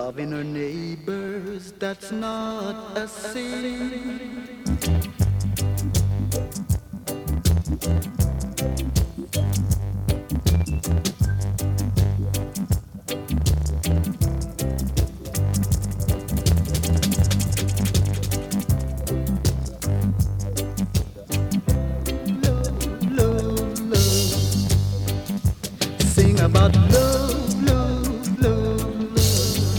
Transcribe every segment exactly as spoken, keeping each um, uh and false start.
Loving her neighbors, that's not a sin. Love, love, love. Sing about love, love, love, love.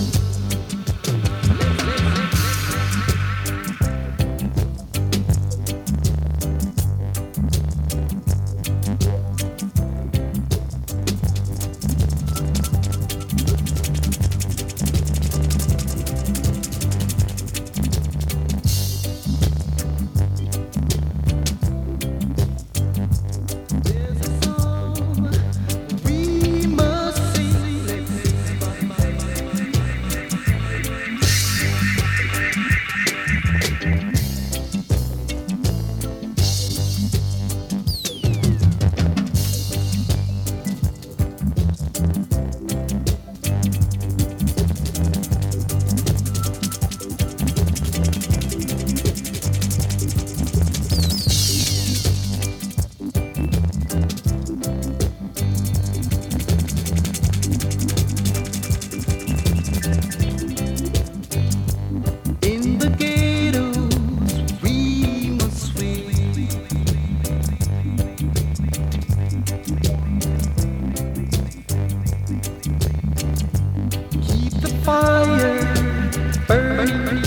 There's a song we must sing. Let's in the ghettos we must swing. Keep the fire burning.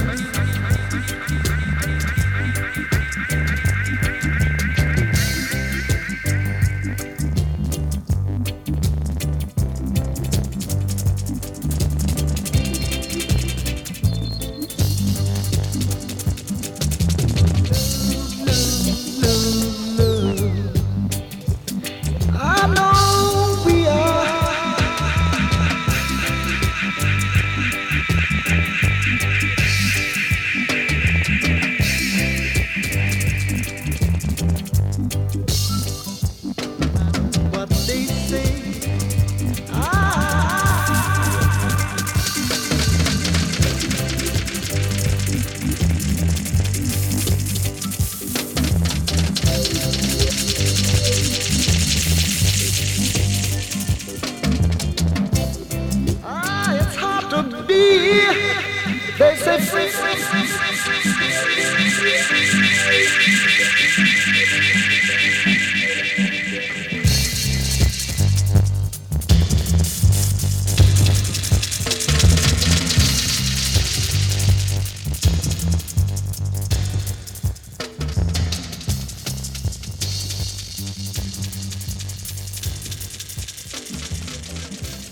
Love, love. I know we are. What they say. Ah. Ah, it's hard to be. They say free, free, free, free, free, free.